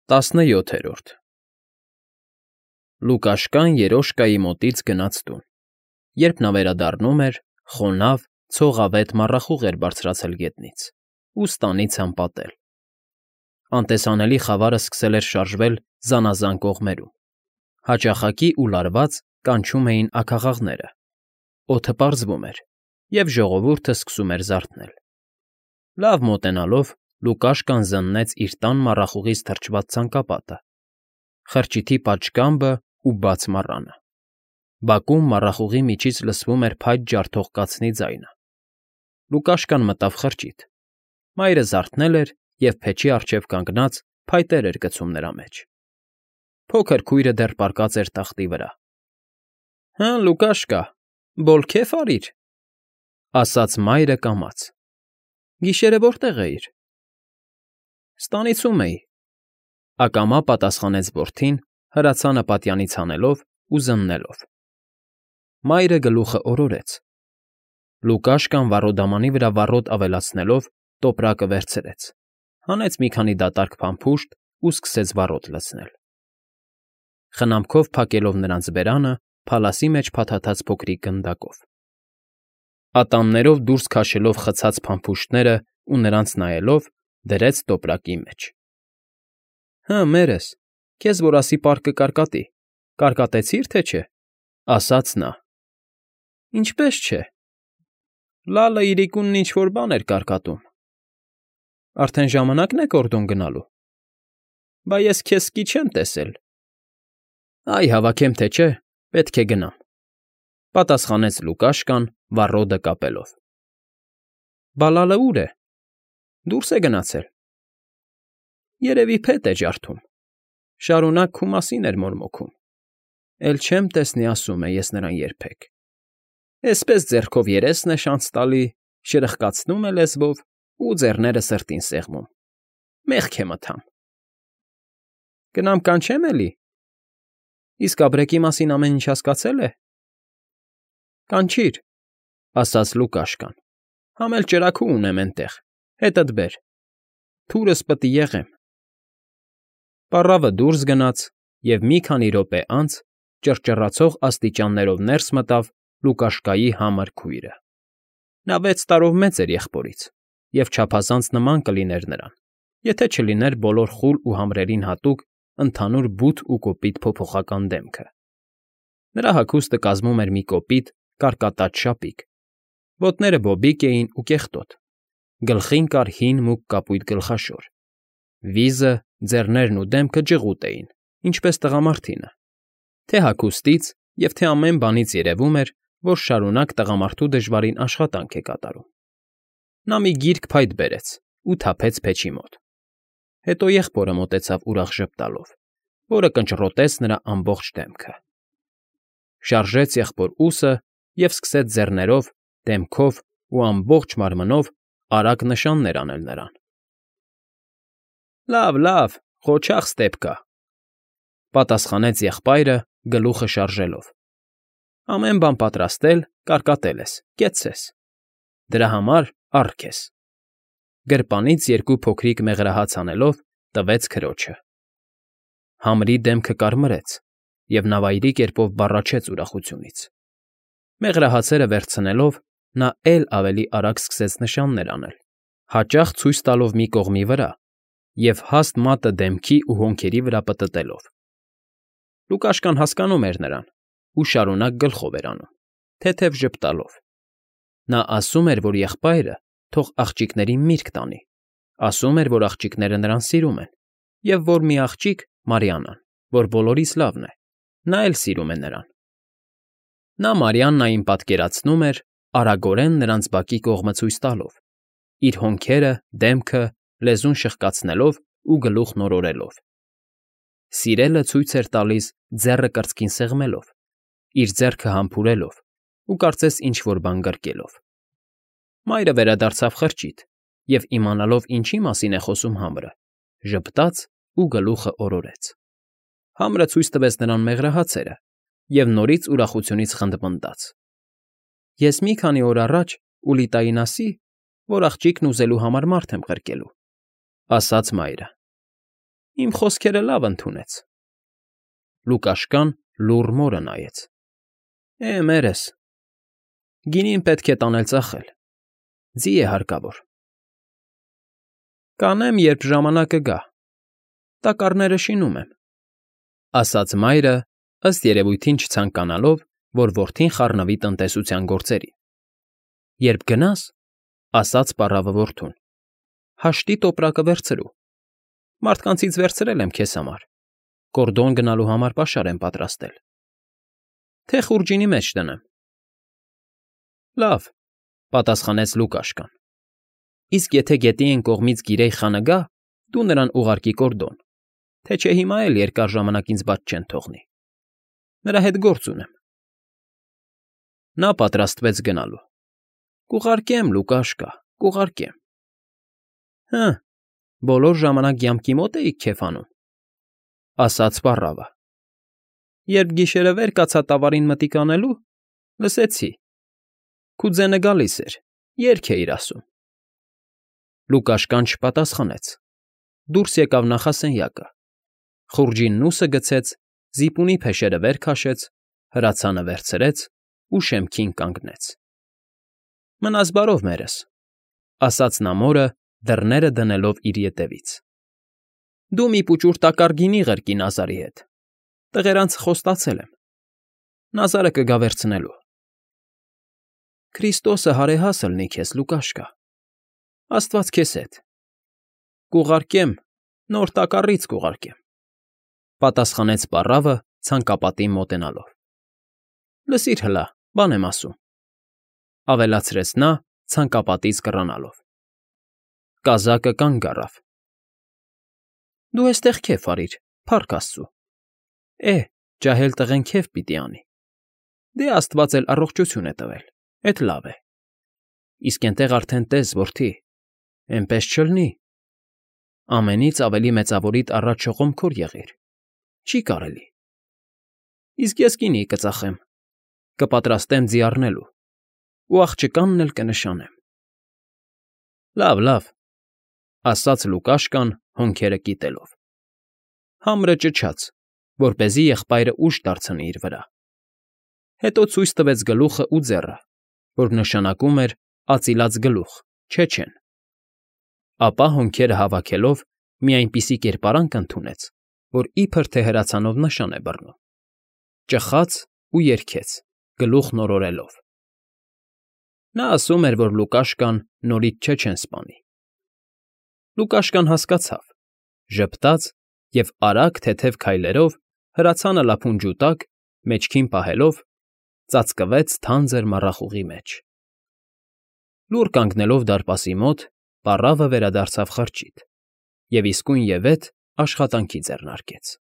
17 Լուկաշկան երոշկայի մոտից գնաց տուն։ Երբ նա վերադառնում էր, խոնավ, ցողավետ մառախուղ էր բարձրացել գետնից ու ստանից անպատել։ Անտեսանելի խավարը սկսել էր շարժվել զանազան կողմերում։ Հաճախակի ու լարված կանչում էին աքաղաղները։ Օդը պարզվում էր, և ժողովուրդը սկսում էր զարթնել։ Լավ մոտենալով, Լուկաշկան զննեց իր տան մառախուղից թրջված ցանկապատը, խրճիթի պատշգամբը ու բաց մառանը։ Բակում մառախուղի միջից լսվում էր փայտ ջարդող կացնի ձայնը։ Լուկաշկան մտավ խրճիթ։ Մայրը զարթնել էր և փեչի առջև կանգնած փայտեր էր գցում նրա մեջ։ Փոքր քույրը դեռ պառկած էր տախտի վրա։ ֊ Հը, Լուկաշկա, բոլքեֆ արիր, ֊ ասաց մայրը կամաց։ ֊ Գիշերը որտե՞ղ էիր։ ֊ Ստանիցում էի, ֊ ակամա պատասխանեց որդին, հրացանը պատյանից հանելով ու զննելով։ Մայրը գլուխը օրորեց։ Լուկաշկան վառոդամանի վրա վառոդ ավելացնելով տոպրակը վերցրեց, հանեց մի քանի դատարկ փամփուշտ ու սկսեց վառոդ լցնել։ Խնամքով փակելով նրանց բերանը փալասի մեջ փաթաթած փոքրիկ գնդակով։ Ատամներով դուրս քաշելով խցած փամփուշտներն ու նրանց նայելով, դրեց տոպրակի մեջ։ ֊ Հը, մերս, քեզ որ ասի պարկը կարկատի, կարկատեցի՞ր, թե չէ, ֊ ասաց նա։ ֊ Ինչպես չէ։ Լալը իրիկունն ինչ֊որ բան էր կարկատում։ ֊ Արդեն ժամանակն է գորդոն գնալու։ ֊ Բա ես քեզ սկի չեմ տեսել։ ֊ Այ հավաքեմ թե չէ, պետք է գնամ, ֊ պատասխանեց Լուկաշկան, վառոդը կապելով։ ֊ Բա Լալը ո՞ւր է։ Դուրս է գնացել։ ֊ Երևի փետ է ջարդում։ Շարունակ քու մասին էր մորմոքում։ Էլ չեմ տեսնի, ասում է, ես նրան երբեք։ Էսպես ձեռքով երեսն է շանց տալի, շրխկացնում է լեզվով ու ձեռները սրտին սեղմում։ Մեղք է մթամ։ Գնամ կանչե՞մ էլի։ Իսկ ապրեկի մասին ամեն ինչ հասկացել է։ Կանչիր, ֊ ասաց Լուկաշկան։ Համ էլ ճրագու ունեմ էնտեղ, հետդ բեր։ Թուրս պտի եղեմ։ Պառավը դուրս գնաց, և մի քանի րոպե անց ճռճռացող աստիճաններով ներս մտավ Լուկաշկայի համր քույրը։ Նա 6 տարով մեծ էր եղբորից և չափազանց նման կլիներ նրան, եթե չլիներ բոլոր խուլ ու համրերին հատուկ ընդհանուր բութ ու կոպիտ փոփոխական դեմքը։ Նրա հագուստը կազմում էր մի կոպիտ, կարկատած շապիկ, ոտները բոբիկ էին ու կեղտոտ, գլխին կար հին մուգ կապույտ գլխաշոր, վիզը, ձեռներն ու դեմքը ջղուտ էին, ինչպես տղամարդինը։ Թե հագուստից և թե ամեն բանից երևում էր, որ շարունակ տղամարդու դժվարին աշխատանք է կատարում։ Նա մի գիրք փայտ բերեց ու թափեց փեչի մոտ։ Հետո եղբորը մոտեցավ ուրախ ժպտալով, որը կնճռոտեց նրա ամբողջ դեմքը։ Շարժեց եղբոր ուսը և սկսեց ձեռներով, դեմքով ու ամբողջ մարմնով արագ նշաններ անել նրան։ Լավ, լավ, ղոչաղ Ստեպկա, ֊ պատասխանեց եղբայրը գլուխը շարժելով։ Ամեն բան պատրաստել, կարկատել ես, կեցցես։ Դրա համար առ քեզ։ Գրպանից 2 փոքրիկ մեղրահաց անելով տվեց քրոջը։ Համրի դեմքը կարմրեց, և նա վայրի կերպով բառաչեց ուրախությունից։ Մեղրահացերը վերցնելով՝ նա էլ ավելի արագ սկսեց նշաններ անել, հաճախ ցույց տալով մի կողմի վրա և հաստ մատը դեմքի ու հոնքերի վրա պտտելով։ Լուկաշկան հասկանում էր նրան ու շարունակ գլխով էր անում, թեթև ժպտալով։ Նա ասում էր, որ եղբայրը թող աղջիկներին միրգ տանի, ասում էր, որ աղջիկները նրան սիրում են, և որ մի աղջիկ՝ Մարիաննան, որ բոլորից լավն է, նա էլ սիրում է նրան։ Նա Մարիաննային պատկերացնում էր՝ արագորեն նրանց բակի կողմը ցույց տալով, իր հոնքերը, դեմքը, լեզուն շրխկացնելով ու գլուխն օրորելով։ Սիրելը ցույց էր տալիս ձեռը կրծքին սեղմելով, իր ձեռքը համբուրելով ու կարծես ինչ֊որ բան գրկելով։ Մայրը վերադարձավ խրճիթ և, իմանալով ինչի մասին է խոսում համրը, ժպտաց ու գլուխը օրորեց։ Համրը ցույց տվեց նրան մեղրահացերը և նորից ուրախությունից խնդմնդաց։ Ես մի քանի օր առաջ Ուլիտային ասի, որ աղջիկն ուզելու համար մարդ եմ ղրկելու, ֊ ասաց մայրը։ Իմ խոսքերը լավ ընդունեց։ Լուկաշկան լուռ մորը նայեց։ Մերս, գինին պետք է տանել ծախել, ձի է հարկավոր։ Կանեմ, երբ ժամանակը գա, տակառները շինում եմ, ասաց մայրը, ըստ երևույթին չցանկանալով, որ որդին խառնվի տնտեսության գործերին։ Երբ գնաս, ասաց պառավը որդուն, հաշտի տոպրակը վերցրու, մարդկանցից վերցրել եմ քեզ համար, գորդոն գնալու համար պաշար եմ պատրաստել, թե խուրջինի մեջ դնեմ։ Լավ, պատասխանեց Լուկաշկան, իսկ եթե գետի այն կողմից գիրեի խանը գա, դու նրան ուղարկի գորդոն, թե չէ հիմա էլ երկար ժամանակ ինձ բաց չեն թողնի, նրա հետ գործ ունեմ։ Նա պատրաստվեց գնալու։ Կուղարկեմ, Լուկաշկա, կուղարկեմ։ Հը, բոլոր ժամանակ յամքի մոտ էիք քեֆ անում, ասաց պառավը։ Երբ գիշերը վեր կացա տավարին մտիկ անելու, լսեցի։ Քուձենը գալիս էր, երգ էիր ասում։ Լուկաշկան չպատասխանեց։ Դուրս եկավ նախասենյակը։ Խուրջին նուսը գցեց, զիպունի փեշերը վեր քաշեց, հրացանը վերցրեց ու շեմքին կանգնեց։ Մնաս բարով մերս, ասաց նա մորը, դռները դնելով իր ետևից։ Դու մի պուճուր տակառ գինի ղրկի Նազարի հետ, տղերանց խոստացել եմ, Նազարը կգա վերցնելու։ Քրիստոսը հարեհաս լնի քեզ, Լուկաշկա, Աստված քեզ հետ։ Կուղարկեմ, նոր տակառից կուղարկեմ, պատասխանեց պառավը ցանկապատին մոտենալով։ Լսիր հլա, բան եմ ասում, ավելացրեց նա ցանկապատից կռանալով։ Կազակը կանգ առավ։ Դու էստեղ քեֆ արիր, փառք Աստծո։ Ջահել տղեն քեֆ պիտի անի։ Դե Աստված էլ առողջություն է տվել, էդ լավ է։ Իսկ էնտեղ արդեն տես, որդի, էնպես չլնի։ Ամենից ավելի մեծավորիդ առաջ շողոմքոր եղիր, չի կարելի։ Իսկ ես գինի կծախեմ, կպատրաստեմ ձի առնելու, ու աղջկանն էլ կնշանեմ։ Լավ, ասաց Լուկաշկան հոնքերը կիտելով։ Համրը ճչաց, որպեսզի եղբայրը ուժ դարձնի իր վրա։ Հետո ցույց տվեց գլուխը ու ձեռը, որ նշանակում էր ածիլած գլուխ, չեչեն։ Ապա հոնքերը հավաքելով մի այնպիսի կերպարանք ընդունեց, որ իբր թե հրացանով նշան է բռնում։ Ճխաց ու երգեց, գլուխն օրորելով։ Նա ասում էր, որ Լուկաշկան նորից չեչեն սպանի։ Լուկաշկան հասկացավ, ժպտաց և արագ թեթև քայլերով հրացանը լափունջու տակ, մեջքին պահելով, ծածկվեց թանձր մառախուղի մեջ։ Լուռ կանգնելով դարպասի մոտ, պառավը վերադարձավ խրճիթ և իսկույնևեթ աշխատանքի ձեռնարկեց։